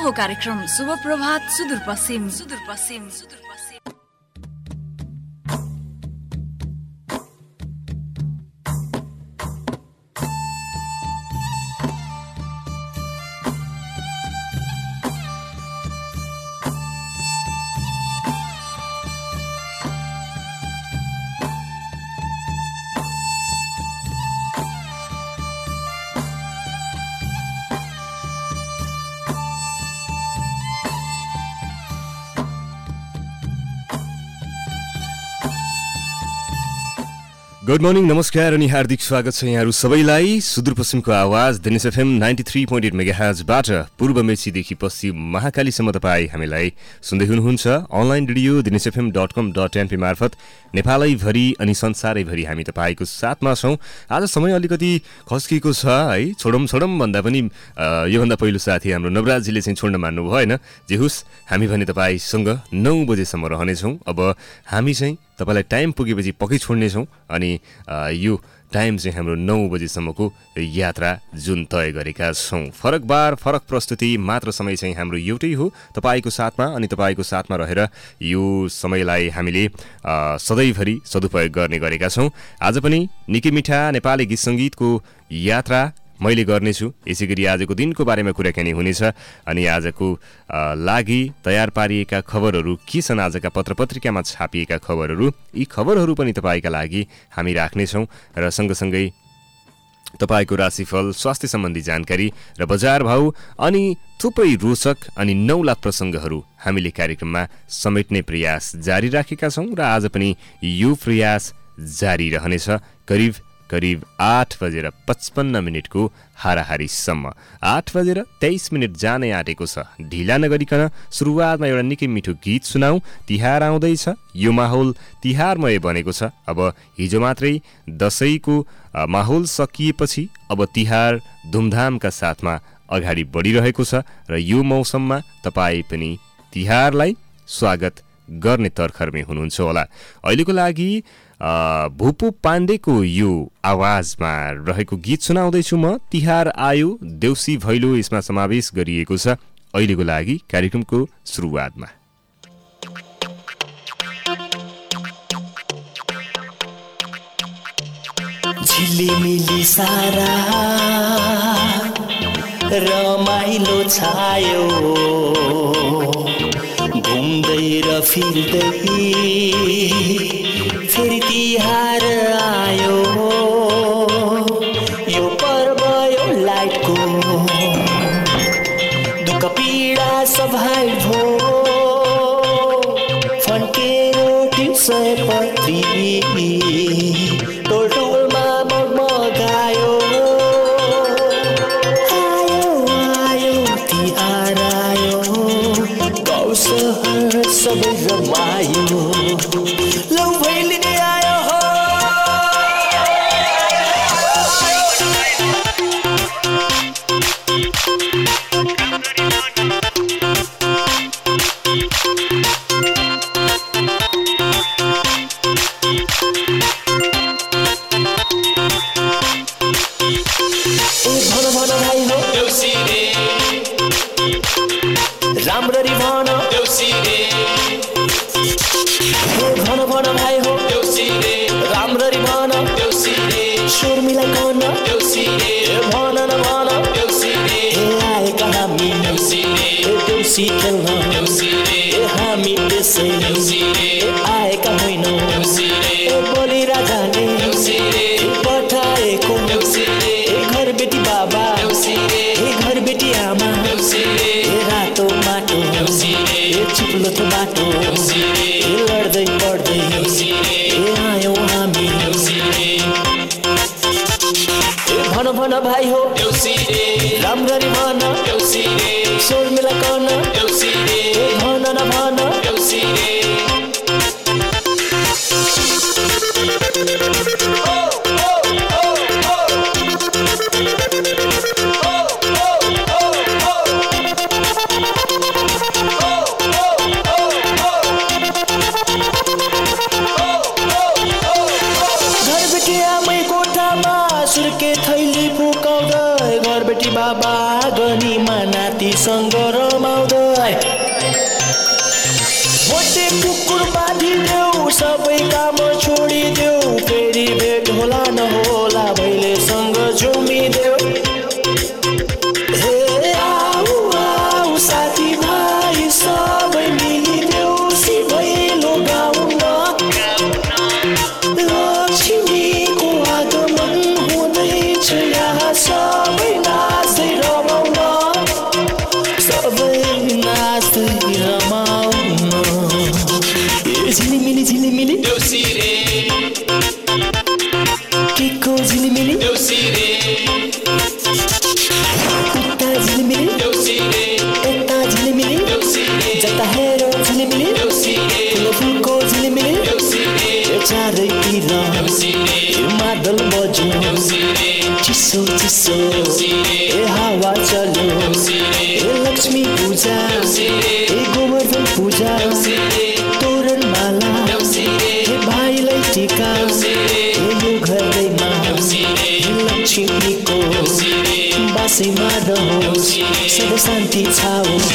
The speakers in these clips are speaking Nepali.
हो कार्यक्रम शुभ प्रभात सुदूरपश्चिम। गुड मर्निङ, नमस्कार अनि हार्दिक स्वागत छ यहाँहरू सबैलाई सुदूरपश्चिमको आवाज दिनेश एफएम 93.8 मेगाहर्जबाट पूर्व मेचीदेखि पश्चिम महाकालीसम्म तपाईँ हामीलाई सुन्दै हुनुहुन्छ। अनलाइन रेडियो dinesfm.com.np मार्फत नेपालैभरि अनि संसारैभरि हामी तपाईँको साथमा छौँ। आज समय अलिकति खस्किएको छ है, छोडौँ भन्दा पनि योभन्दा पहिलो साथी हाम्रो नवराजजीले चाहिँ छोड्न मान्नु भएन। जे होस्, हामी भने तपाईँसँग 9 बजेसम्म रहनेछौँ। अब हामी चाहिँ तपाईँलाई टाइम पुगेपछि पक्कै छोड्नेछौँ अनि यो टाइम चाहिँ हाम्रो 9 बजेसम्मको यात्रा जुन तय गरेका छौँ। फरक बार फरक प्रस्तुति मात्र समय चाहिँ हाम्रो एउटै हो, तपाईँको साथमा। अनि तपाईँको साथमा रहेर यो समयलाई हामीले सधैँभरि सदुपयोग गर्ने गरेका छौँ। आज पनि निकै मिठा नेपाली गीत सङ्गीतको यात्रा मैले गर्नेछु। यसै गरी आजको दिनको बारेमा कुराकानी हुनेछ अनि आजको लागि तयार पारिएका खबरहरू के छन्, आजका पत्रपत्रिकामा छापिएका खबरहरू, यी खबरहरू पनि तपाईँका लागि हामी राख्नेछौँ र सँगसँगै तपाईँको राशिफल, स्वास्थ्य सम्बन्धी जानकारी र बजार भाउ अनि थुप्रै रोचक अनि नौला प्रसङ्गहरू हामीले कार्यक्रममा समेट्ने प्रयास जारी राखेका छौँ र आज पनि यो प्रयास जारी रहनेछ। करिब 8:55 हाराहारीसम्म 8:23 जानै आँटेको छ। ढिला नगरिकन सुरुवातमा एउटा निकै मिठो गीत सुनाऊ। तिहार आउँदैछ, यो माहौल तिहारमय बनेको छ। अब हिजो मात्रै दसैँको माहौल सकिएपछि अब तिहार धुमधामका साथमा अगाडि बढिरहेको छ र यो मौसममा तपाईँ पनि तिहारलाई स्वागत गर्ने तर्खरमै हुनुहुन्छ होला। अहिलेको लागि भुपु पाण्डेको यो आवाजमा रहेको गीत सुनाउँदैछु म। तिहार आयो देउसी भैलो यसमा समावेश गरिएको छ अहिलेको लागि कार्यक्रमको सुरुवातमा। झिलिमिली सारा रमाइलो छायो, घुम्दै र फिर्दै फेरि तिहार आयो। यो पर्व यो लाइटको दुःख पीडा सबै भो फन्केरो सयपत्री टोलटोलमा मगमगायो। आयो तिहार आयो, गाउँ सहर सबै रमायो। लौ भैलिनी आयो हो, भन भाइ हो देउसी रे, राम्ररी भन देउसी रे। भन भाइ हो देउसी रे, राम्ररी भन देउसी रे। स्वर मिलाइकन देउसी रे, भन न भन देउसी रे। आएका हामी देउसी रे, देउसी खेल्न देउसी रे। हामी त्यसै देउसी रे आएका होइनौँ देउसी रे। बलि राजाले देउसी रे पठाएको देउसी रे। घर बेटी बाबा देउसी रे, घर बेटी आमा देउसी रे। रातो माटो देउसी रे, चिप्लो त बाटो देउसी रे। लड्दै पड्दै देउसी रे आयौँ हामी देउसी रे। भन भाइ हो देउसी रे, राम्ररी भन देउसी रे। स्वर मिलाइकन देउसी रे, भन न भन देउसी रे। सुर्के थैली फुकाउँदै घर बेटी बाबा गनीमा नातिसँग रमाउँदै। घरते कुकुर बाँधिदेऊ सबै काम छोडिदेऊ फेरि भेट होला नहोला भैलेसँग झुमिदेऊ हे आऊ आऊ साथी भाइ सबै मिलिदेऊ सिभैलो गाउन लक्ष्मीको आगमन हुँदैछ यहाँ सबै नाच्दै रमाउन सबै नाच्दै रमाउन झिलिमिली झिलिमिली देउसिरे केको झिलिमिली देउसिरे उता झिलिमिली देउसिरे यता झिलिमिली देउसिरे जता हेरो झिलिमिली देउसिरे फुलको झिलिमिली देउसिरे चारैतिर देउसिरे मादल बज्यो देउसिरे चिसो चिसो देउसिरे ए हावा चल्यो देउसिरे ए लक्ष्मी पूजा देउसिरे ए गोवर्धन पूजा देउसिरे तोरण माला देउसिरे ए भाइलाई टिका देउसिरे ए यो घरैमा देउसिरे ए लक्ष्मीको देउसिरे बासैमा रहोस् सबै शान्ति छाओस्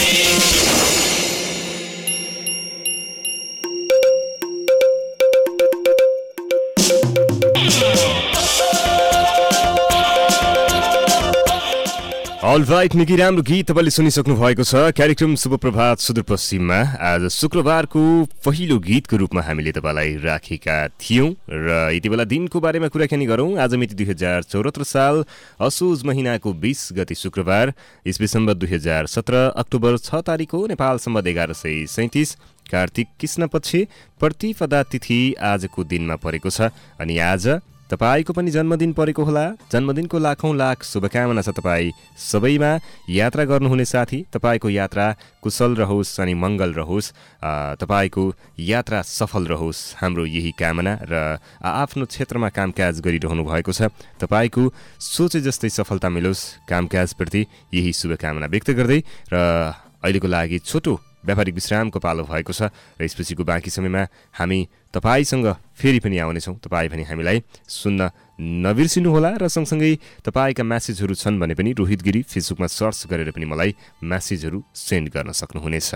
अलराइट निकै राम्रो गीत तपाईँले सुनिसक्नु भएको छ कार्यक्रम शुभ प्रभात सुदूरपश्चिममा आज शुक्रबारको पहिलो गीतको रूपमा हामीले तपाईँलाई राखेका थियौँ र यति बेला दिनको बारेमा कुराकानी गरौँ। आज मिति 2074 साल असोज महिनाको 20 गते शुक्रबार इस्वी सम्वत 2017 अक्टोबर 6 तारिक हो। नेपाल सम्वत 1137 कार्तिक कृष्ण पक्ष प्रतिपदा तिथि आजको दिनमा परेको छ अनि आज तपाईको पनि जन्मदिन परेको होला। जन्मदिनको लाखौं लाख शुभकामना छ तपाईँ सबैमा। यात्रा गर्नुहुने साथी तपाईको यात्रा कुशल रहोस् अनि मङ्गल रहोस्, तपाईको यात्रा सफल रहोस्, हाम्रो यही कामना। र आफ्नो क्षेत्रमा कामकाज गरिरहनु भएको छ, तपाईको सोचे जस्तै सफलता मिलोस्, कामकाजप्रति यही शुभकामना व्यक्त गर्दै र अहिलेको लागि छोटो व्यापारिक विश्रामको पालो भएको छ र यसपछिको बाँकी समयमा हामी तपाईसँग फेरि पनि आउनेछौँ। तपाईँ पनि हामीलाई सुन्न नबिर्सिनुहोला र सँगसँगै तपाईँका म्यासेजहरू छन् भने पनि रोहित गिरी फेसबुकमा सर्च गरेर पनि मलाई म्यासेजहरू सेन्ड गर्न सक्नुहुनेछ।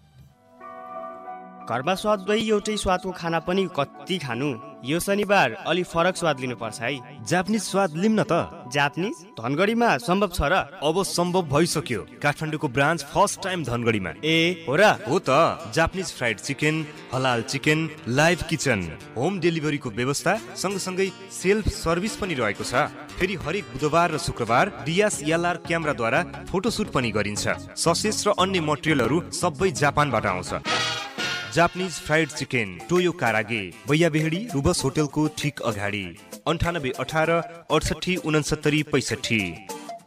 घरमा स्वाद गई एउटै स्वादको खाना पनि कति खानु, यो शनिबार अलि फरक स्वाद लिनुपर्छ है। जापानिज स्वाद लिम न त। जापानिज धनगढीमा सम्भव छ र? अब सम्भव भइसक्यो। काठमाडौँको ब्रान्च फर्स्ट टाइम धनगढीमा। ए हो र? हो त। जापानिज फ्राइड चिकन, हलाल चिकन, लाइभ किचन, होम डेलिभरीको व्यवस्था सँगसँगै सेल्फ सर्भिस पनि रहेको छ। फेरि हरेक बुधबार र शुक्रबार DSLR क्यामेराद्वारा फोटोसुट पनि गरिन्छ। ससेज र अन्य मटेरियलहरू सबै जापानबाट आउँछ। Japanese fried chicken, Toyo karaage, Baiyabehadi Rubus होटलको ठीक अगाडि, 9818 68 69 65।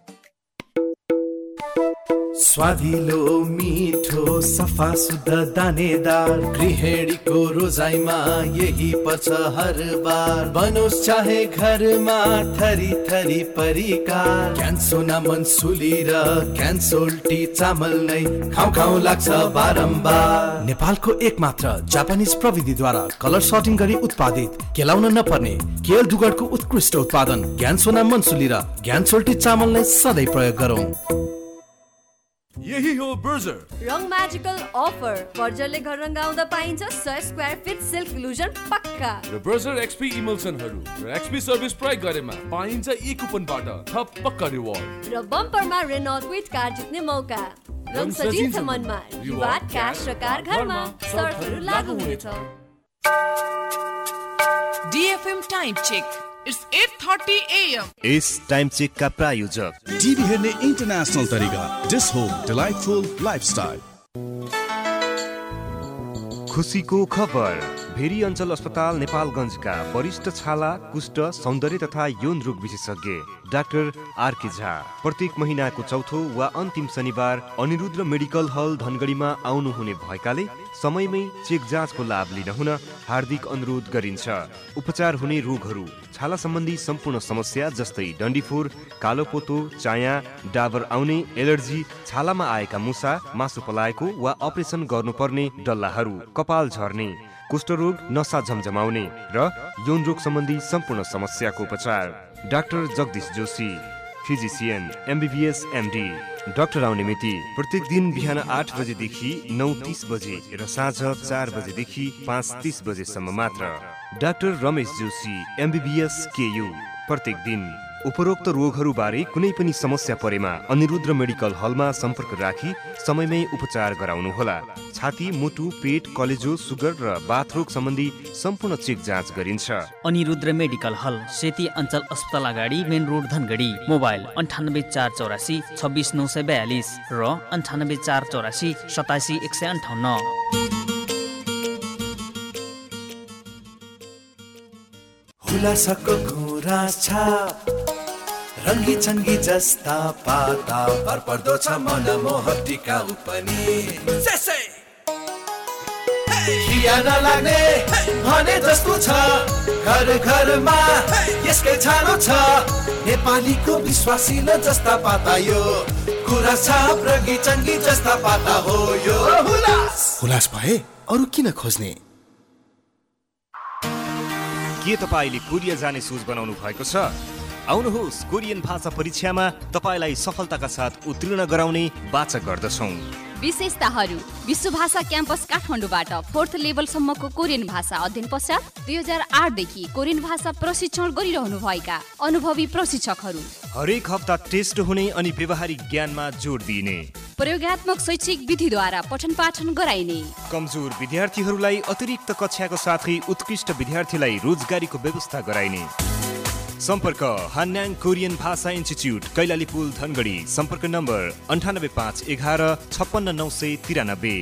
स्वादिलो मिठो सफा शुद्ध दानेदार गृहिणीको रोजाइमा यही पर्छ हर बार। बनोस् चाहे घरमा थरी थरी परिकार, क्यान्सोना मनसुली र क्यान्सोल्टी चामल नै खाउ खाउ लाग्छ बारम्बार। नेपालको एकमात्र जापानिज प्रविधिद्वारा कलर सर्टिङ गरी उत्पादित, केलाउन नपर्ने केएल डुगरको उत्कृष्ट उत्पादन ज्ञानसोना मनसुली र ज्ञानसोल्टी चामल नै सधैँ प्रयोग गरौँ। यही हो बर्जर रङ म्याजिकल अफर। बर्जरले घर रङ्गाउँदा पाइन्छ 100 स्क्वायर फिट सिल्क इल्युजन पक्का। र बर्जर एक्सपी इमल्सनहरू र एक्सपी सर्भिस प्रयोग गरेमा पाइन्छ ई कुपनबाट थप पक्का रिवार्ड र बम्परमा रेनॉल्ट क्विट कार जित्ने मौका। रङ सजिन्छ मनमा, रिवार्ड क्याश र कार घरमा सर्तहरू लागू हुनेछ। DFM time check. It's 8:30 AM. इस टाइम चेक का प्रायोजक टिभी हेर्ने इन्टरनेशनल तरिका डिस होम डिलाइटफुल लाइफस्टाइल। खुसीको खबर। भेरी अञ्चल अस्पताल नेपालगञ्जका वरिष्ठ छाला, कुष्ठ, सौन्दर्य तथा यौन रोग विशेषज्ञ डाक्टर आरके झा प्रत्येक महिनाको चौथो वा अन्तिम शनिबार अनिरुद्ध मेडिकल हल धनगढीमा आउनुहुने भएकाले समयमै चेक जाँचको लाभ लिन हुन हार्दिक अनुरोध गरिन्छ। उपचार हुने रोगहरू छाला सम्बन्धी सम्पूर्ण समस्या जस्तै डन्डीफोर, कालोपोतो, चाया, डाबर आउने, एलर्जी, छालामा आएका मुसा, मासु पलाएको वा अपरेसन गर्नुपर्ने डल्लाहरू, कपाल झर्ने, कुष्ठरोग, नसा झमझमाउने र यौन रोग सम्बन्धी सम्पूर्ण समस्याको उपचार। Doctor Jagdish Joshi, physician MBBS MD doctor आउने मिति प्रत्येक दिन बिहान 8 बजेदेखि 9:30 बजे र साँझ 4 बजेदेखि 5:30 बजेसम्म मात्र। Doctor Ramesh Joshi MBBS KU प्रत्येक दिन। उपरोक्त रोगहरूबारे कुनै पनि समस्या परेमा अनिरुद्ध मेडिकल हलमा सम्पर्क राखी समयमै उपचार गराउनुहोला। छाती, मुटु, पेट, कलेजो, सुगर र बाथरोग सम्बन्धी सम्पूर्ण चेक जाँच गरिन्छ। अनिरुद्ध मेडिकल हल, सेती अञ्चल अस्पताल अगाडि, मेन रोड धनगढी। मोबाइल 9848 26942 र 9848 87158। हुलासको गुराँस छाप रङ्गी चङ्गी जस्ता पाता भरपर्दो छ मनमोहक टिकाउ पनि खिया नलाग्ने भने जस्तो छ घर घरमा यसकै छानो छ नेपालीको विश्वासिलो जस्ता पाता यो गुराँस छाप रङ्गी चङ्गी जस्ता पाता हो यो हुलास भए अरू किन खोज्ने? के तपाईले कोरिया जाने सोच बनाउनु भएको छ? आउनुहोस्, कोरियन भाषा परीक्षामा तपाईलाई सफलताका साथ उत्तीर्ण गराउने वाचा गर्दछौँ। विशेषताहरू: विश्व भाषा क्याम्पस काठमाडौँबाट 4th लेभलसम्मको कोरियन भाषा अध्ययन पश्चात 2008 देखि कोरियन भाषा प्रशिक्षण गरिरहनु भएका अनुभवी प्रशिक्षकहरू। हरेक हप्ता टेस्ट हुने अनि व्यवहारिक ज्ञानमा जोड दिइने। प्रयोगात्मक शैक्षिक विधिद्वारा पठन पाठन गराइने। कमजोर विद्यार्थीहरूलाई अतिरिक्त कक्षाको साथै उत्कृष्ट विद्यार्थीलाई रोजगारीको व्यवस्था गराइने। सम्पर्क हान्याङ कोरियन भाषा इन्स्टिच्युट, कैलाली पुल, धनगढी। सम्पर्क नम्बर 98511 56993।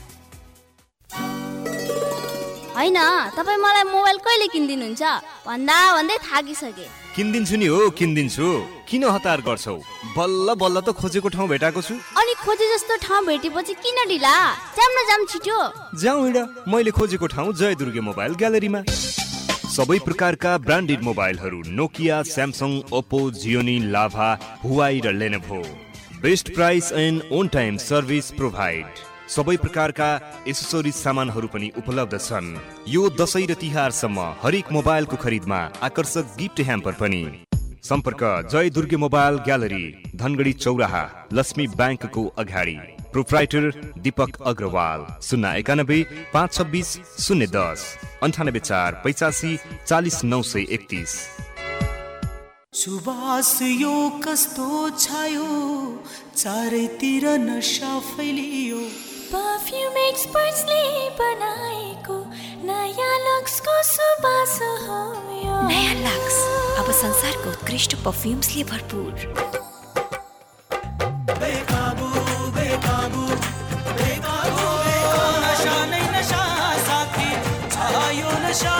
हैन, तपाईँ मलाई मोबाइल कहिले किनिदिनुहुन्छ भन्दा भन्दै थाकिसके। किनिदिन्छु नि हो, किनिदिन्छु। किन हतार गर्छौ? बल्ल बल्ल त खोजेको ठाउँ भेटाएको छु। अनि खोजे जस्तो ठाउँ भेटेपछि किन ढिला? जाम न जाम छिटो। जाउँ हिँड। मैले खोजेको ठाउँ जय दुर्गे मोबाइल ग्यालरीमा। सबै प्रकारका ब्रान्डेड मोबाइलहरू Nokia, Samsung, Oppo, Gionee, Lava, Huawei र Lenovo. Best price and on time service provide. सबै प्रकारका एसेसरिज सामानहरू पनि उपलब्ध छन्। यो दशैं र तिहारसम्म हरेक मोबाइलको खरिदमा आकर्षक गिफ्ट ह्याम्पर पनि। सम्पर्क जय दुर्गे मोबाइल ग्यालरी, धनगढी चौराहा, लक्ष्मी ब्याङ्कको अगाडि। प्रोप्राइटर दीपक अग्रवाल। 091 526 010 98 4 85 40 931। सुबास यो कस्तो छायो चारैतिर नशा फैलियो। परफ्युम एक्सपर्ट्सले बनाएको नयाँ लक्सको सुबास हो यो। नयाँ लक्स अब संसारको उत्कृष्ट परफ्युम्सले भरपूर। बेकाबू बेकाबू बेकाबू नशा नै नशा साथी छायो नशा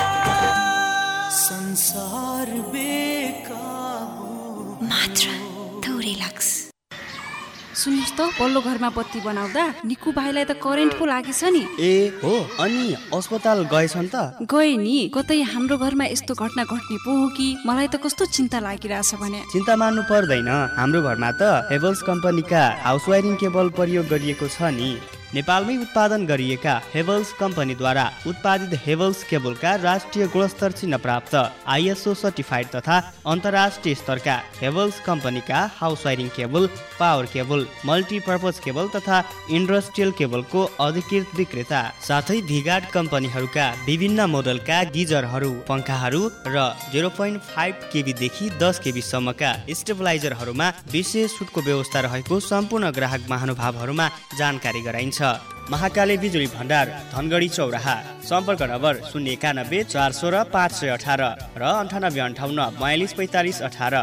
संसार बेकाबू मात्र थोरै लक्स। सुन्नुहोस् त, पल्लो घरमा बत्ती बनाउँदा निकु भाइलाई त करेन्ट पो लागेछ नि। ए हो, अनि अस्पताल गएछन् त? गए नि। कतै हाम्रो घरमा यस्तो घटना घट्ने पो हो कि? मलाई त कस्तो चिन्ता लागिरहेछ भने। चिन्ता मान्नु पर्दैन। हाम्रो घरमा त हेभल्स कम्पनीका हाउस वायरिङ केबल प्रयोग गरिएको छ नि। नेपालमै उत्पादन गरिएका हेभल्स कम्पनीद्वारा उत्पादित हेभल्स केबलका राष्ट्रिय गुणस्तर चिह्न प्राप्त ISO सर्टिफाइड तथा अन्तर्राष्ट्रिय स्तरका हेभल्स कम्पनीका house wiring cable, power cable, multipurpose cable तथा इन्डस्ट्रियल केबलको अधिकृत विक्रेता। साथै भिगार्ड कम्पनीहरूका विभिन्न मोडलका गिजरहरू, पङ्खाहरू र 0.5 KB देखि 10 KB सम्मका स्टेबलाइजरहरूमा विशेष छुटको व्यवस्था रहेको सम्पूर्ण ग्राहक महानुभावहरूमा जानकारी गराइन्छ। महाकाली बिजुली भण्डार, धनगढी चौराहा। सम्पर्क नम्बर 091 416 518 र 9858 42 45 18।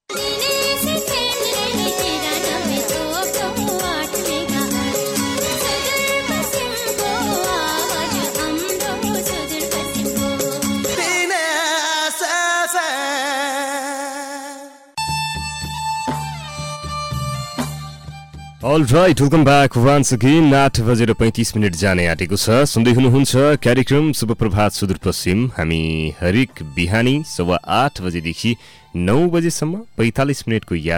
All right, welcome back once again. 8:35 जाने आँटेको छ। सुन्दै हुनुहुन्छ कार्यक्रम शुभ प्रभात सुदूरपश्चिम। हामी हरेक बिहानी 8:15 बजेदेखि 9 बजेसम्म 45 मिनटको यात्रा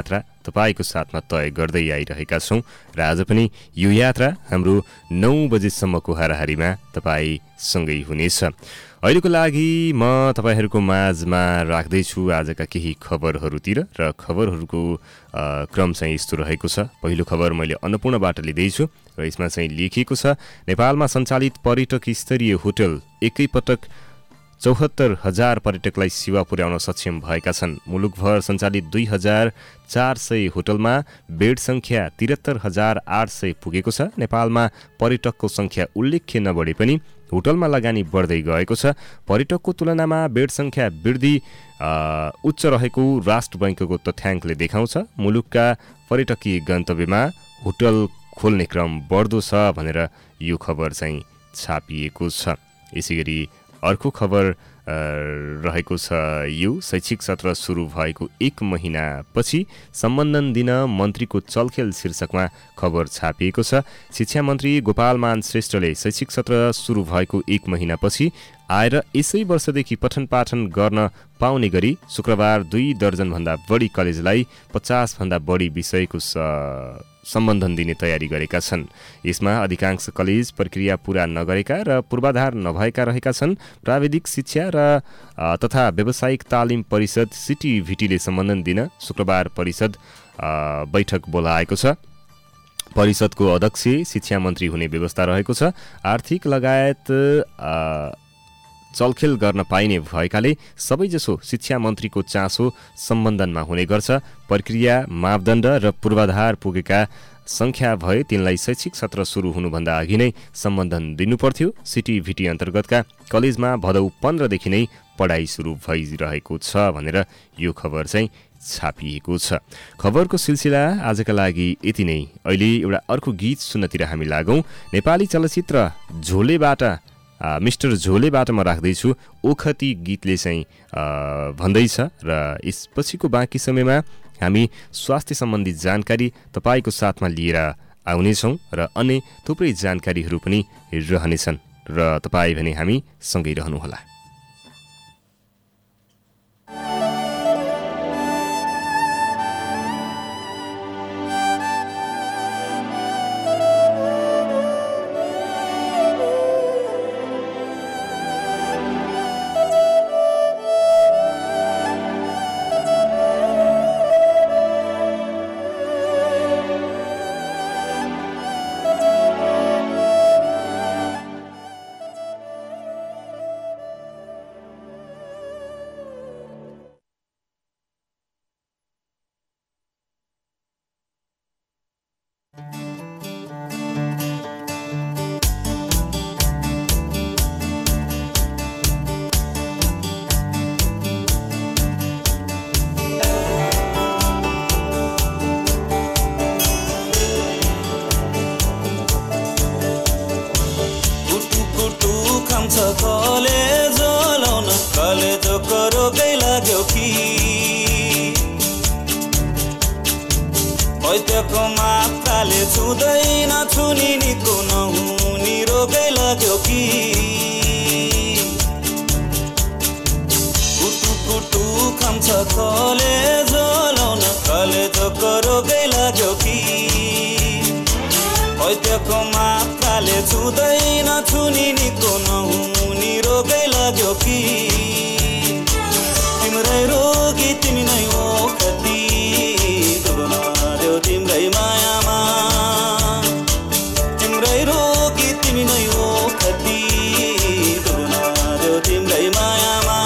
तपाईँको साथमा तय गर्दै आइरहेका छौँ र आज पनि यो यात्रा हाम्रो 9 बजेसम्मको हाराहारीमा तपाईँसँगै हुनेछ। अहिलेको लागि म तपाईँहरूको माझमा राख्दैछु आजका केही खबरहरूतिर र खबरहरूको क्रम चाहिँ यस्तो रहेको छ। पहिलो खबर मैले अन्नपूर्णबाट लिँदैछु र यसमा चाहिँ लेखिएको छ नेपालमा सञ्चालित पर्यटक स्तरीय होटल एकैपटक 74,000 पर्यटकलाई सेवा पुर्याउन सक्षम भएका छन्। मुलुकभर सञ्चालित 2,400 होटलमा बेड सङ्ख्या 73,800 पुगेको छ। नेपालमा पर्यटकको सङ्ख्या उल्लेख्य नबढे पनि होटलमा लगानी बढ्दै गएको छ। पर्यटकको तुलनामा बेड सङ्ख्या वृद्धि उच्च रहेको राष्ट्र बैङ्कको तथ्याङ्कले देखाउँछ। मुलुकका पर्यटकीय गन्तव्यमा होटल खोल्ने क्रम बढ्दो छ भनेर यो खबर चाहिँ छापिएको छ। यसैगरी अर्को खबर रहेको छ यो शैक्षिक सत्र सुरु भएको 1 महिनापछि सम्बन्धन दिन मन्त्रीको चलखेल शीर्षकमा खबर छापिएको छ। शिक्षा मन्त्री गोपालमान श्रेष्ठले शैक्षिक सत्र सुरु भएको 1 महिनापछि आएर यसै वर्षदेखि पठन पाठन गर्न पाउने गरी शुक्रबार 2 दर्जनभन्दा बढी कलेजलाई 50 भन्दा बढी विषयको सम्बन्धन दिने तयारी गरेका छन्। यसमा अधिकांश कलेज प्रक्रिया पूरा नगरेका र पूर्वाधार नभएका रहेका छन्। प्राविधिक शिक्षा र तथा व्यावसायिक तालिम परिषद सिटिभिटीले सम्बन्धन दिन शुक्रबार परिषद बैठक बोलाएको छ। परिषदको अध्यक्ष शिक्षा मन्त्री हुने व्यवस्था रहेको छ। आर्थिक लगायत चलखेल गर्न पाइने भएकाले सबैजसो शिक्षा मन्त्रीको चासो सम्बन्धनमा हुने गर्छ। प्रक्रिया मापदण्ड र पूर्वाधार पुगेका सङ्ख्या भए तिनलाई शैक्षिक सत्र सुरु हुनुभन्दा अघि नै सम्बन्धन दिनुपर्थ्यो। सिटिभिटी अन्तर्गतका कलेजमा भदौ 15 देखि नै पढाइ सुरु भइरहेको छ भनेर यो खबर चाहिँ छापिएको छ। खबरको सिलसिला आजका लागि यति नै। अहिले एउटा अर्को गीत सुन्नतिर हामी लागौँ। नेपाली चलचित्र झोलेबाट मिस्टर झोलेबाट म राख्दैछु ओखती गीतले चाहिँ भन्दैछ र यसपछिको बाँकी समयमा हामी स्वास्थ्य सम्बन्धी जानकारी तपाईँको साथमा लिएर आउनेछौँ र अन्य थुप्रै जानकारीहरू पनि रहनेछन् र तपाईँ भने हामी सँगै रहनुहोला। वैद्यको मात्राले छुँदैन छुनिनीको नहुनी रोगै लाग्यो कि कुटु कुटु खान्छ कले जलाउन कलेजोको रोगै लाग्यो कि वैद्यको मात्राले छुँदैन छुनिनीको नहुनी रोगै लाग्यो कि तिम्रै रोगी तिमी नै हो कति तिम्रै मायामा तिम्रै रोगी तिमी नै हो कति तिम्रै मायामा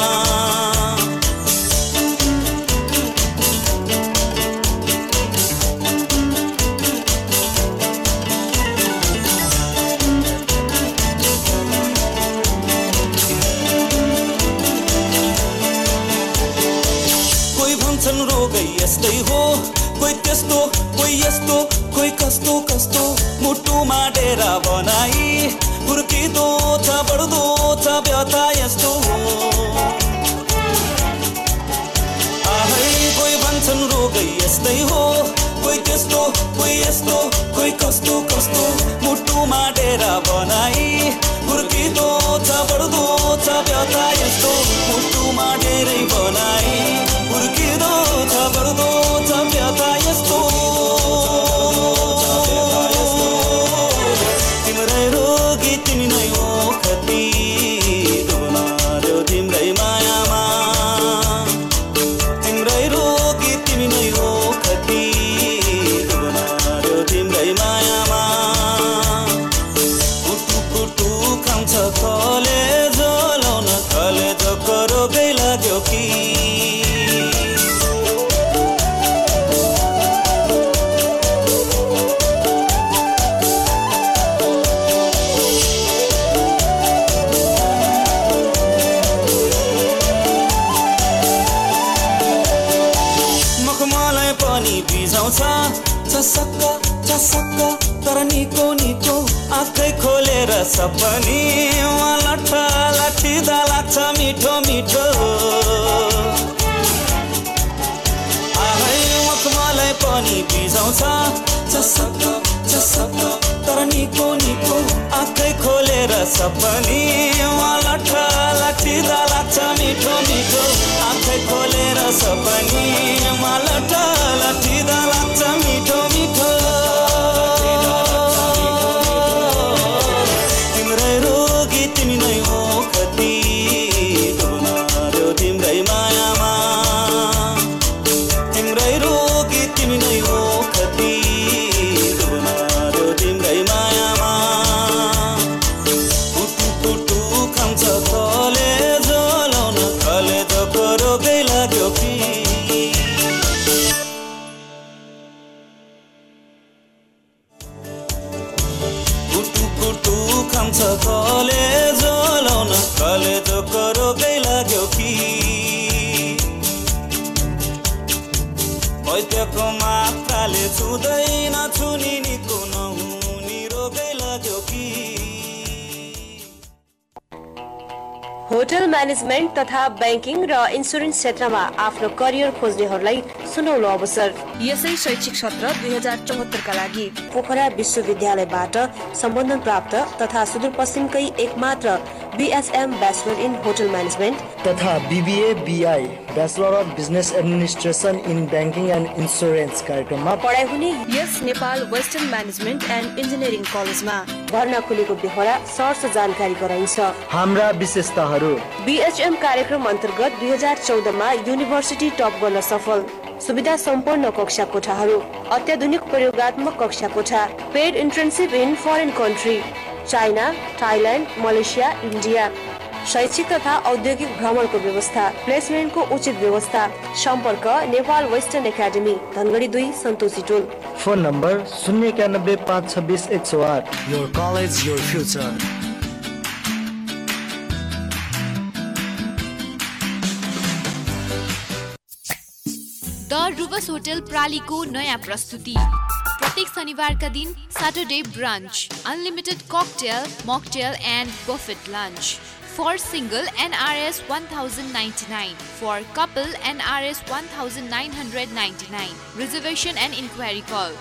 कोही भन्छन् रोगै यस्तै हो कोही त्यस्तो कोही यस्तो कोही कस्तो कस्तो मुटुमा डेरा बनाई हुर्किँदो छ बढ्दो छ व्यथा यस्तो हो आहै कोही भन्छन् रोगै यस्तै हो कोही त्यस्तो कोही यस्तो कोही कस्तो कस्तो मुटुमा डेरा बनाई हुर्किँदो छ बढ्दो छ व्यथा यस्तो मुटुमा डेरै बनाई हुर्किँदो छ बढ्दो छ व्यथा यस्तो खान्छ कलेज लाउन कलेजको रोगै लाग्यो कि मखमलाई पनि बिझाउँछ चसक्क चसक्क तर निको निको आँखै खोलेर सपनी लट्ठा लाठिँदा लाग्छ मिठो मिठो मखमलाई पनि बिझाउँछ चसक्क चसक्क तर निको निको आँखै खोलेर सपनी लट्ठा लाठिँदा लाग्छ मिठो मिठो आँखै खोलेर सपनी लट्ठा लाठिँदा लाग्छ मिठो मिठो तिम्रै रोगी तिमी नै हो कति डुब्यो तिम्रै मायामा तिम्रै रोगी तिमी नै हो कति डुब्यो तिम्रै मायामा पुटु पुटु खान्छ कलेज लाउन कलेजको रोगै लाग्यो कि खान्छ कलेज लाउन कलेजको रोगै लाग्यो कि वैद्यको मात्राले छुँदैन छुनी निको नहुनी रोगै लाग्यो कि होटल म्यानेजमेन्ट तथा ब्याङ्किङ र इन्सुरेन्स क्षेत्रमा आफ्नो करियर खोज्नेहरूलाई सुनौलो अवसर। यसै शैक्षिक सत्र 2074 का लागि पोखरा विश्वविद्यालयबाट सम्बन्धन प्राप्त तथा सुदूरपश्चिमकै एकमात्र BSM bachelor in hotel management तथा BBA BI bachelor of business administration in banking and insurance कार्यक्रममा पढाइ हुने यस Nepal western management and engineering कलेजमा भर्ना खुलेको बेहोरा सर्ट जानकारी गराइन्छ। हाम्रा विशेषताहरू BHM कार्यक्रम अन्तर्गत 2014 मा युनिभर्सिटी टप गर्न सफल सुविधा सम्पन्न कक्षा कोठाहरू अत्याधुनिक प्रयोगात्मक कक्षा कोठा paid internship in foreign country China Thailand Malaysia India शैक्षिक तथा औद्योगिक भ्रमणको व्यवस्था प्लेसमेन्टको उचित व्यवस्था सम्पर्क नेपाल वेस्टर्न एकाडेमी धनगढी 2 सन्तोषी टोल phone number 091562108 your college your future. The Rubus hotel प्रालीको नयाँ प्रस्तुति प्रत्येक शनिबारका दिन Saturday brunch unlimited cocktail mocktail and buffet lunch for single NRS 1099 for couple NRS 1999 reservation and enquiry call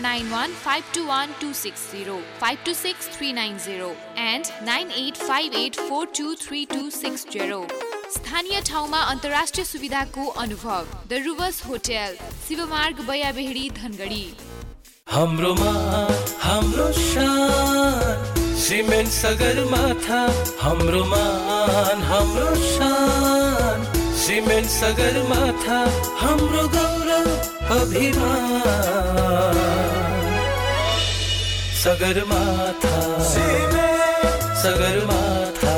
091521260 526390 and 9858423260 स्थानीय ठाउँमा अन्तर्राष्ट्रिय सुविधाको अनुभव the Rubus hotel Shivmarg Baiyabehadi Dhangadhi. हाम्रोमा हाम्रो शान सिमेन्ट सगरमाथा हाम्रो मान हाम्रो शान सिमेन्ट सगरमाथा हाम्रो गौरव अभिमान सगरमाथा सगरमाथा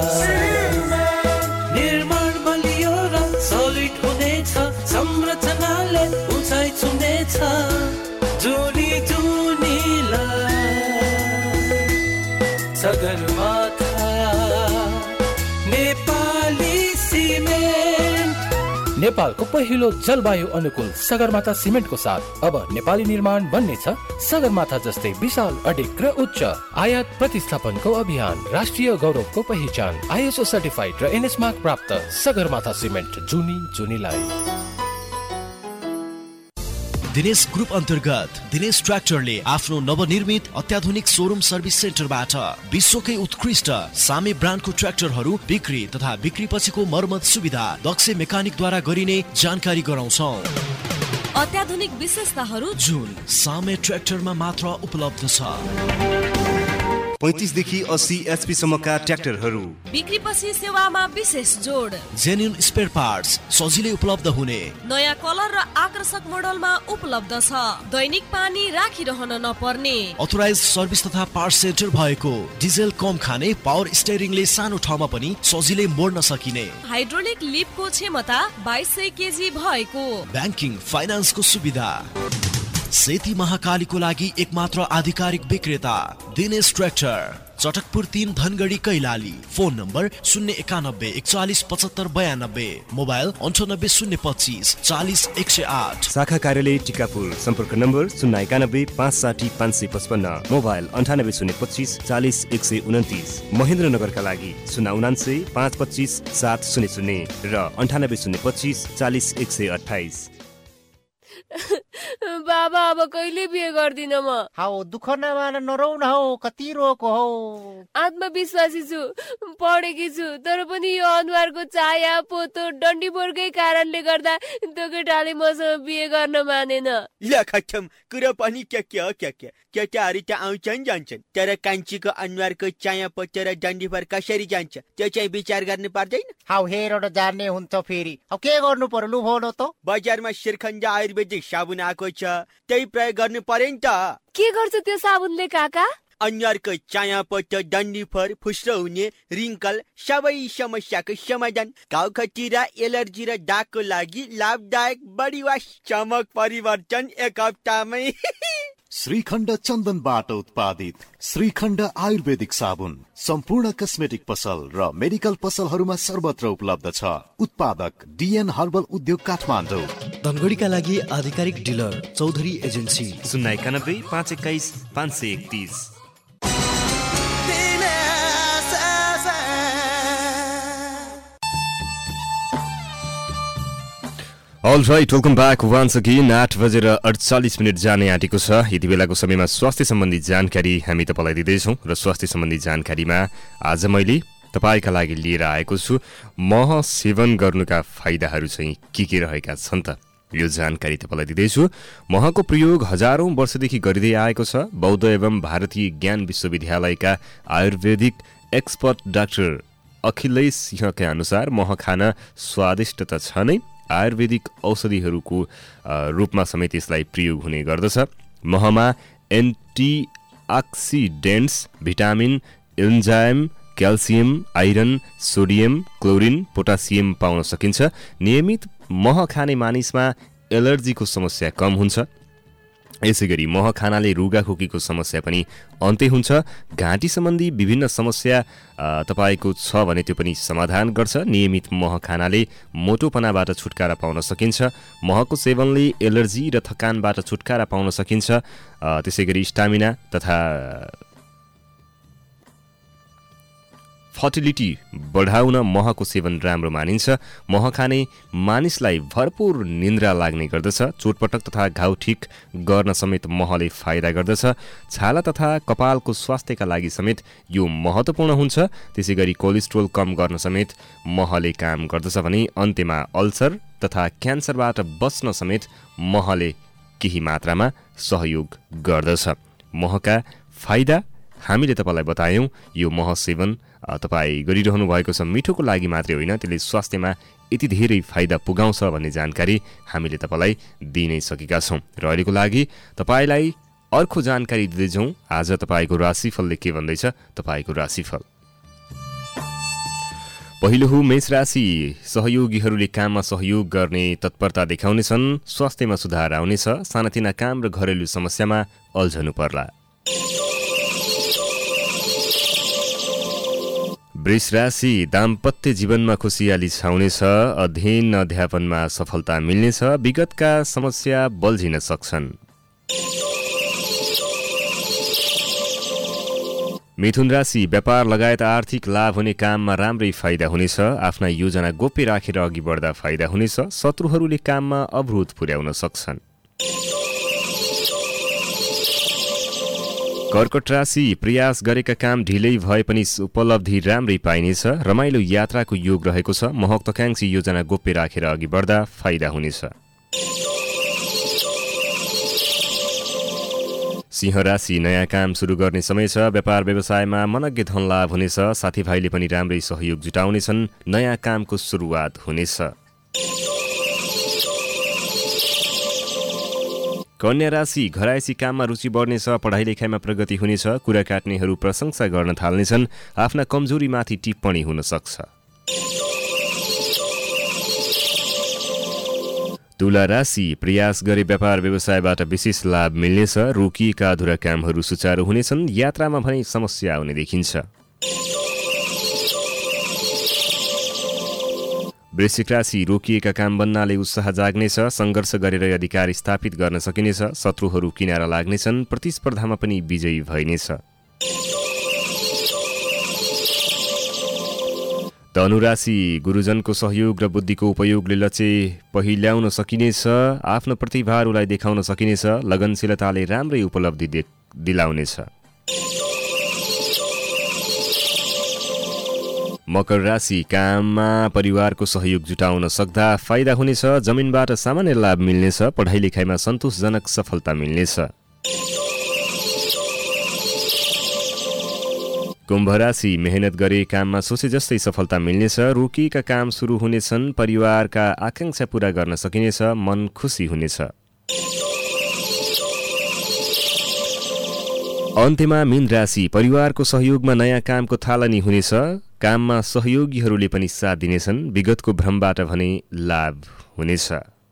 निर्माण बलियो र सलिड हुनेछ संरचनाले उचाइ छुनेछ जुनी जुनीलाई सगरमाथा नेपाली सिमेन्ट नेपालको पहिलो जलवायु अनुकूल सगरमाथा सिमेन्टको साथ अब नेपाली निर्माण बन्नेछ सगरमाथा जस्तै विशाल अडिक र उच्च आयात प्रतिस्थापनको अभियान राष्ट्रिय गौरवको पहिचान ISO सर्टिफाइड र NS मार्क प्राप्त सगरमाथा सिमेन्ट जुनी जुनीलाई। दिनेश ग्रुप अन्तर्गत दिनेश ट्र्याक्टरले आफ्नो नवनिर्मित अत्याधुनिक सोरुम सर्भिस सेन्टरबाट विश्वकै उत्कृष्ट सामी ब्रान्डको ट्र्याक्टरहरू बिक्री तथा बिक्री पछिको मर्मत सुविधा दक्ष मेकानिकद्वारा गरिने जानकारी गराउँछौं। अत्याधुनिक विशेषताहरू जुन सामे ट्र्याक्टरमा मात्र उपलब्ध छ। 35 देखि 80 एचपी सम्मका ट्र्याक्टरहरू बिक्रीपछि सेवामा विशेष जोड, जेन्युन स्पेयर पार्ट्स सजिलै उपलब्ध हुने, नयाँ कलर र आकर्षक मोडलमा उपलब्ध छ, दैनिक पानी राखिरहन नपर्ने, अथोराइज सर्भिस तथा पार्ट्स सेन्टर भएको, डिजेल कम खाने पावर स्टियरिङले सानो ठाउँमा पनि सजिलै मोड्न सकिने, हाइड्रोलिक लिफ्टको क्षमता 2200 केजी भएको, ब्याङ्किङ फाइनान्सको सुविधा। सेती महाकालीको लागि एकमात्र आधिकारिक विक्रेता Dinesh tractor, Chatakpur 3 Dhangadhi Kailali. Phone number 091 41 75 92, mobile 98 025 40 108। शाखा कार्यालय टिकापुर, सम्पर्क नम्बर 091 560 555, मोबाइल 98 025 40 129। महेन्द्रनगरका लागि 099 525 700 र 98 025 40 128। बाबा अब कहिले बिहे गर्दिन म? हाउ दुःख नमान नरौ न हौ, कति रोको हौ। आत्मविश्वासी छु, पढेकी छु, तर पनि यो अनुहारको चाया पोतो डन्डीबोरकै कारणले गर्दा त्यो केटाले मसँग बिहे गर्न मानेन। ल खत्तम, कुरा पनि के केटाहरू त आउँछन् जान्छन्, तर कान्छीको अनुहारको चाया पोतो र डन्डीबोर कसरी जान्छ त्यो चाहिँ विचार गर्नु पर्दैन। हाउ हेरेर जान्ने हुन्छ फेरि। अब के गर्नु पर्यो लु भन त? बजारमा शिरखण्ड आयुर्वेदिक साबुन आएको छ, त्यही प्रयोग गर्नु पर्यो नि त। के गर्छ त्यो साबुनले काका? अनुहारको चाया पोतो डन्डीफोर फुस्रो हुने रिङ्कल सबै समस्याको समाधान, घाउ खटिरा एलर्जी र दागको लागि लाभदायक बडी वास, चमक परिवर्तन एक हप्तामै। श्रीखण्ड चन्दनबाट उत्पादित श्रीखण्ड आयुर्वेदिक साबुन सम्पूर्ण कस्मेटिक पसल र मेडिकल पसलहरूमा सर्वत्र उपलब्ध छ। उत्पादक डिएन हर्बल उद्योग काठमाडौँ। धनगढीका लागि आधिकारिक dealer Chaudhary agency 091 521 531। All right, welcome back once again. 8:48 जाने आँटेको छ। यति बेलाको समयमा स्वास्थ्य सम्बन्धी जानकारी हामी तपाईलाई दिँदैछौँ र स्वास्थ्य सम्बन्धी जानकारीमा आज मैले तपाईका लागि लिएर आएको छु मह सेवन गर्नुका फाइदाहरू चाहिँ के रहेका छन् त यो जानकारी तपाईलाई दिँदैछु। महको प्रयोग हजारौं वर्षदेखि गरिँदै आएको छ। बौद्ध एवं भारतीय ज्ञान विश्वविद्यालयका आयुर्वेदिक एक्सपर्ट डाक्टर अखिलेश सिंहका अनुसार मह खान स्वादिष्ट त छ नै, आयुर्वेदिक औषधिहरूको रूपमा समेत यसलाई प्रयोग हुने गर्दछ। महमा antioxidants, vitamin, enzyme, calcium, iron, sodium, chlorine, potassium पाउन सकिन्छ। नियमित मह खाने मानिसमा एलर्जीको समस्या कम हुन्छ। यसैगरी मह खानाले रुगाखोकीको समस्या पनि अन्त्य हुन्छ। घाँटी सम्बन्धी विभिन्न समस्या तपाईको छ भने त्यो पनि समाधान गर्छ। नियमित मह खानाले मोटोपनाबाट छुटकारा पाउन सकिन्छ। महको सेवनले एलर्जी र थकानबाट छुटकारा पाउन सकिन्छ। त्यसैगरी स्टामिना तथा फर्टिलिटी बढाउन महको सेवन राम्रो मानिन्छ। मह खाने मानिसलाई भरपूर निन्द्रा लाग्ने गर्दछ। चोटपटक तथा घाउ ठिक गर्न समेत महले फाइदा गर्दछ। छाला तथा कपालको स्वास्थ्यका लागि समेत यो महत्त्वपूर्ण हुन्छ। त्यसैगरी कोलेस्ट्रोल कम गर्न समेत महले काम गर्दछ भने अन्त्यमा अल्सर तथा क्यान्सरबाट बच्न समेत महले केही मात्रामा सहयोग गर्दछ। महका फाइदा हामीले तपाईलाई बतायौं। यो मह सेवन तपाईँ गरिरहनु भएको छ मिठोको लागि मात्रै होइन, त्यसले स्वास्थ्यमा यति धेरै फाइदा पुगाउँछ भन्ने जानकारी हामीले तपाईलाई दिइ नै सकेका छौँ। र अहिलेको लागि तपाईलाई अर्को जानकारी दिँदैछौँ। आज तपाईँको राशिफलले के भन्दैछ? तपाईँको राशिफल पहिलो हो मेष राशि। सहयोगीहरूले काममा सहयोग गर्ने तत्परता देखाउनेछन्। स्वास्थ्यमा सुधार आउनेछ। सानातिना काम र घरेलु समस्यामा अल्झनु पर्ला। वृष राशि। दाम्पत्य जीवनमा खुसियाली छाउनेछ। अध्ययन अध्यापनमा सफलता मिल्नेछ। विगतका समस्या बल्झिन सक्छन्। मिथुन राशि। व्यापार लगायत आर्थिक लाभ हुने काममा राम्रै फाइदा हुनेछ। आफ्ना योजना गोप्य राखेर अघि बढ्दा फाइदा हुनेछ। शत्रुहरूले काममा अवरोध पुर्याउन सक्छन्। कर्कट राशि। प्रयास गरेका काम ढिलै भए पनि उपलब्धि राम्रै पाइनेछ। रमाइलो यात्राको योग रहेको छ। महत्वाकांक्षी योजना गोप्य राखेर अघि बढ्दा फाइदा हुनेछ। सिंह राशि नयाँ काम सुरु गर्ने समय छ। व्यापार व्यवसायमा मनग्गे धन लाभ हुनेछ। साथीभाइले पनि राम्रै सहयोग जुटाउनेछन्। नयाँ कामको सुरुवात हुनेछ। कन्या राशि घरायसी काममा रुचि बढ्नेछ। पढाइ लेखाइमा प्रगति हुनेछ। कुरा काट्नेहरू प्रशंसा गर्न थाल्नेछन्। आफ्ना कमजोरीमाथि टिप्पणी हुन सक्छ। तुला राशि प्रयास गरे व्यापार व्यवसायबाट विशेष लाभ मिल्नेछ। रोकिएका अधुरा कामहरू सुचारू हुनेछन्। यात्रामा भने समस्या आउने देखिन्छ। वृश्चिक राशि रोकिएका काम बन्नाले उत्साह जाग्नेछ। सङ्घर्ष गरेर अधिकार स्थापित गर्न सकिनेछ। शत्रुहरू किनारा लाग्नेछन्। प्रतिस्पर्धामा पनि विजयी भइनेछ। धनुराशि गुरुजनको सहयोग र बुद्धिको उपयोगले लक्ष्य पहिल्याउन सकिनेछ। आफ्नो प्रतिभाहरूलाई देखाउन सकिनेछ। लगनशीलताले राम्रै उपलब्धि दिलाउनेछ। मकर राशि काममा परिवारको सहयोग जुटाउन सक्दा फाइदा हुनेछ। जमिनबाट सामान्य लाभ मिल्नेछ। पढाइ लेखाइमा सन्तोषजनक सफलता मिल्नेछ। कुम्भ राशि मेहनत गरे काममा सोचे जस्तै सफलता मिल्नेछ। रोकिएका काम सुरु हुनेछन्। परिवारका आकांक्षा पूरा गर्न सकिनेछ। मन खुसी हुनेछ। अन्त्यमा मीन राशि परिवारको सहयोगमा नयाँ कामको थालनी हुनेछ। काममा सहयोगीहरूले पनि साथ दिनेछन्। विगतको भ्रमबाट भने लाभ हुनेछ।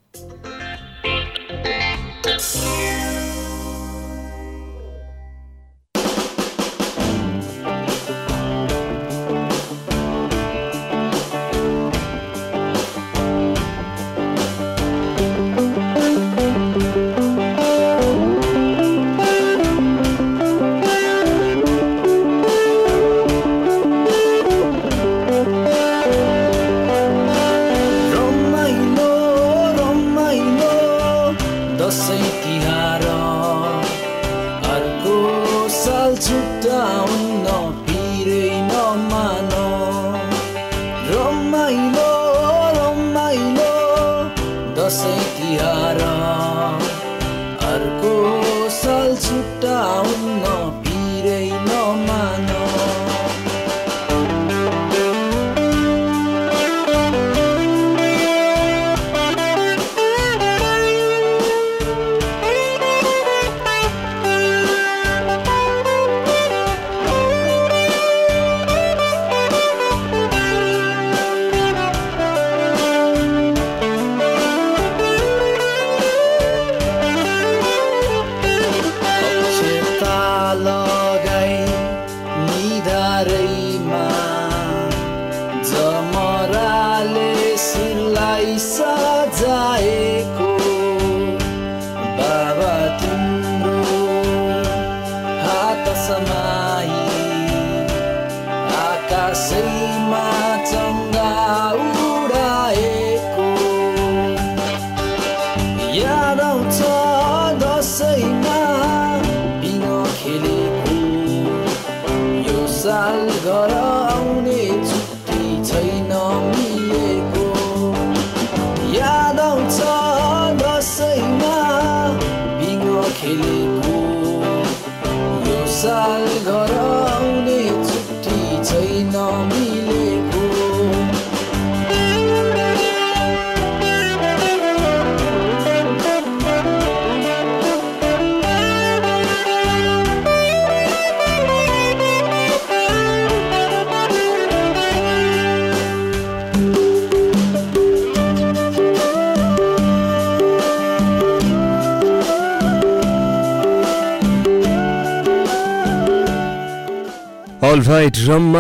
अलराइट,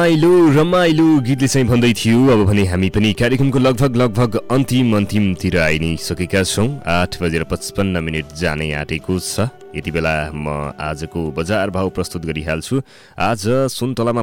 रमाइलो गीतले चाहिँ भन्दै थियो। अब भने हामी पनि कार्यक्रमको लगभग अन्तिमतिर आइ नै सकेका छौँ। 8:55 जानै आँटेको छ। यति बेला म आजको बजार भाव प्रस्तुत गरिहाल्छु। आज सुन तोलामा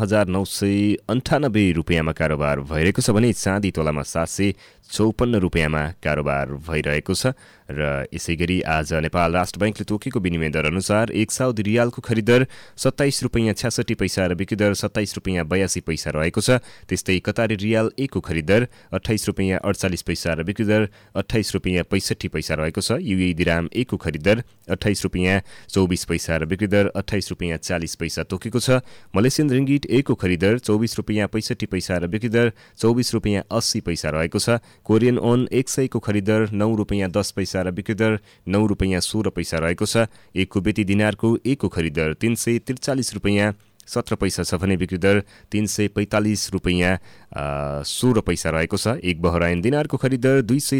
55,998 रुपियाँमा कारोबार भइरहेको छ भने चाँदी तोलामा 754 रुपियाँमा कारोबार भइरहेको छ। र यसै गरी आज नेपाल राष्ट्र बैंकले तोकेको विनिमय दर अनुसार 1 साउदी रियालको खरिदर 27 रुपियाँ 66 पैसा र बिक्री दर 27 रुपियाँ 82 पैसा रहेको छ। त्यस्तै कतारी रियाल 1 को खरिदर 28 रुपियाँ 48 पैसा र बिक्री दर 28 रुपियाँ 65 पैसा रहेको छ। युएई दिराम 1 को खरिदर 28 ₹27.24 र बिक्री दर ₹28.40 तोकेको छ। मलेसियन रिङ्गिट 1 को खरिद दर ₹24.65 र बिक्री दर ₹24.80 रहेको छ। कोरियन ओन 100 को खरिद दर ₹9.10 र बिक्री दर ₹9.16 रहेको छ। 1 कुवेती दिनारको 1 को खरिद दर ₹343.17 छ भने बिक्री दर ₹345.16 रहेको छ। 1 बहराइन दिनारको खरिद दर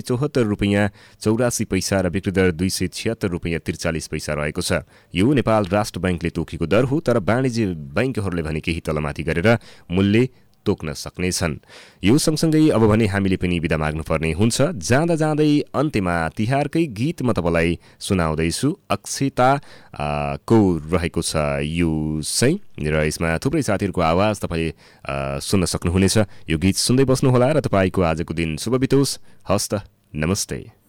₹274.84 र बिक्री दर ₹276.43 रहेको छ। यो नेपाल राष्ट्र बैंकले तोकेको दर हो, तर वाणिज्य बैंकहरूले भने केही तलमाथि गरेर मूल्य तोक्न सक्नेछन्। यो सँगसँगै अब भने हामीले पनि बिदा माग्नुपर्ने हुन्छ। जाँदा जाँदै अन्त्यमा तिहारकै गीत म तपाईँलाई सुनाउँदैछु। अक्षता को रहेको छ यो चाहिँ, र यसमा थुप्रै साथीहरूको आवाज तपाईँ सुन्न सक्नुहुनेछ। यो गीत सुन्दै बस्नुहोला र तपाईँको आजको दिन शुभ बितोस्। हस्त, नमस्ते।